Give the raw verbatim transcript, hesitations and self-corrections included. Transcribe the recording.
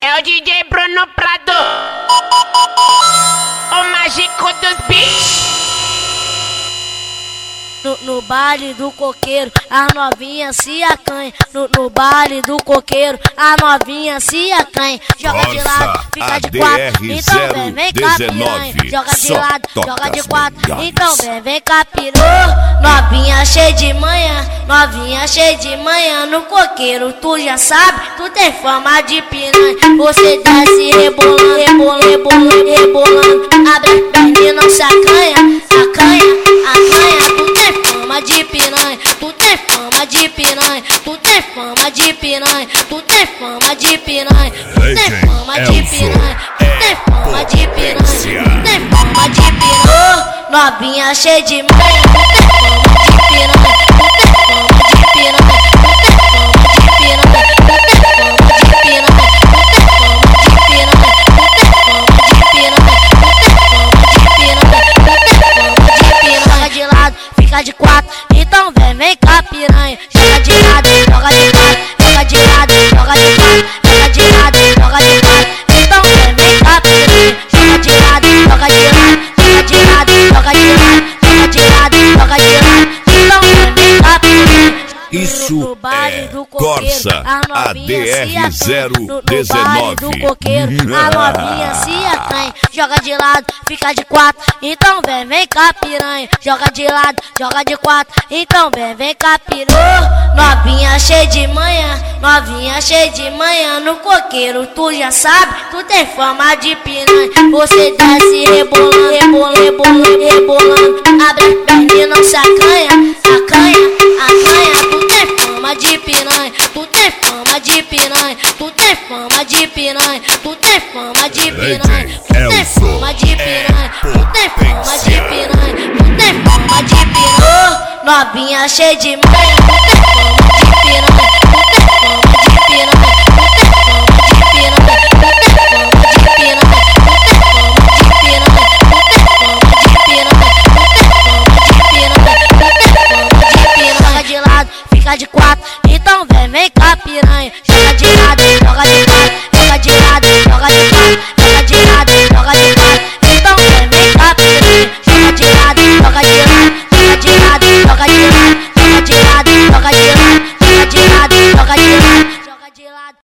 É o D J Bruno Prado, o mágico dos beats. No, no baile do coqueiro, as novinhas se acanha. No, no baile do coqueiro, as novinhas se acanha. Joga de lado, fica de quatro, então vem, vem cá piranha. Joga de lado, joga de quatro, então vem, vem cá piranha. Novinha cheia de manhã, novinha cheia de manhã. No coqueiro, tu já sabe, tu tem fama de piranha. Você desce rebolando, rebolando, rebolando, rebolando. Abre a perna e não se acanha, acanha, acanha. Tu tem fama de piranha, tu tem fama de piranha, tu tem fama de piranha, tu tem fama de piranha, tu tem fama de piranha, tu tem fama de piranha, tu tem fama de piranha. Novinha cheia de manhã, tu tem fama de piranha, tu tem fama de piranha, tu tem fama de piranha, tu tem fama de piranha, tu tem fama de piranha, tu tem fama de piranha, tu tem fama de piranha, tu tem fama de piranha. Joga de lado, fica de quatro, então vem, vem cá piranha. Joga de lado, joga de quatro, joga de lado, joga de quatro, joga de lado, joga de quatro, então vem, vem cá piranha. Joga de lado, joga de lado, joga de lado, joga de lado, joga de lado, joga de lado, então vem, vem cá piranha. Isso é Corsa A D R zero dezenove. Do coqueiro, a novinha se acanha. Joga de lado, fica de quatro, então vem, vem cá piranha. Joga de lado, joga de quatro, então vem, vem cá piranha. Novinha cheia de manhã, novinha cheia de manhã. No coqueiro, tu já sabe, tu tem fama de piranha. Você desce rebolando, rebolando, rebolando, rebolando. Abre a perna e não se acanha, acanha, acanha. Tu tem fama de piranha, tu tem fama de piranha, tu tem fama de piranha, tu tem fama de piranha, tu tem fama de piranha, tu tem fama de piranha, tu tem fama de piranha. Novinha cheia de manhã,